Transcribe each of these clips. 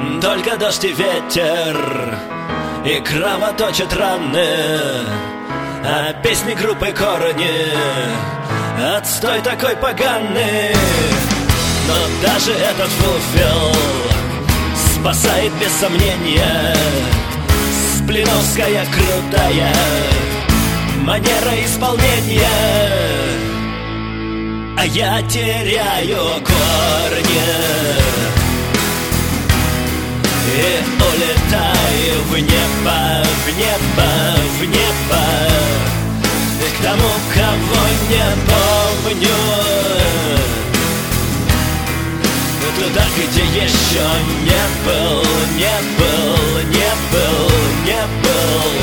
Только дождь и ветер, и кровоточат раны, а песни группы «Корни» отстой такой поганый. Но даже этот фуфел спасает без сомнения сплиновская крутая манера исполнения. А я теряю корни и улетаю в небо, в небо, в небо, к тому, кого не помню, туда, где еще не был, не был, не был, не был.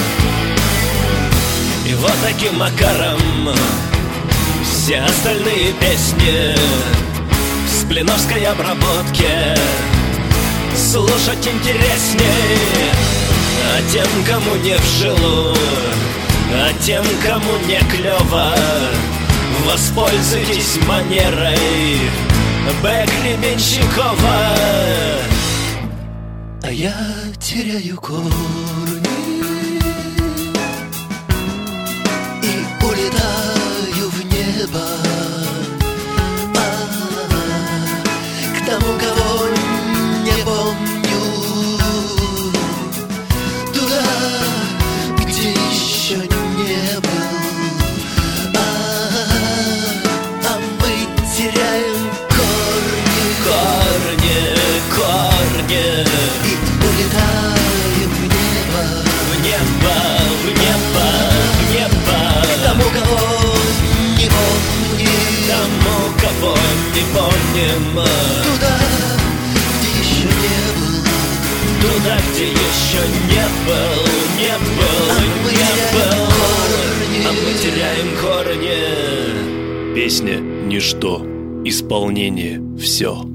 И вот таким макаром все остальные песни в сплиновской обработке слушать интересней. А тем, кому не в жилу, а тем, кому не клево, воспользуйтесь манерой Б. Гребенщикова. А я теряю корни и улетаю в небо, к тому, кого не помню, туда, где еще не был. А мы теряем корни и улетаем в небо, в небо, в небо, в небо, к тому, кого не помним, тому, кого не помним, туда, где еще не был, туда, где еще не был, не был, не был, а мы теряем корни. Песня — ничто, исполнение — все.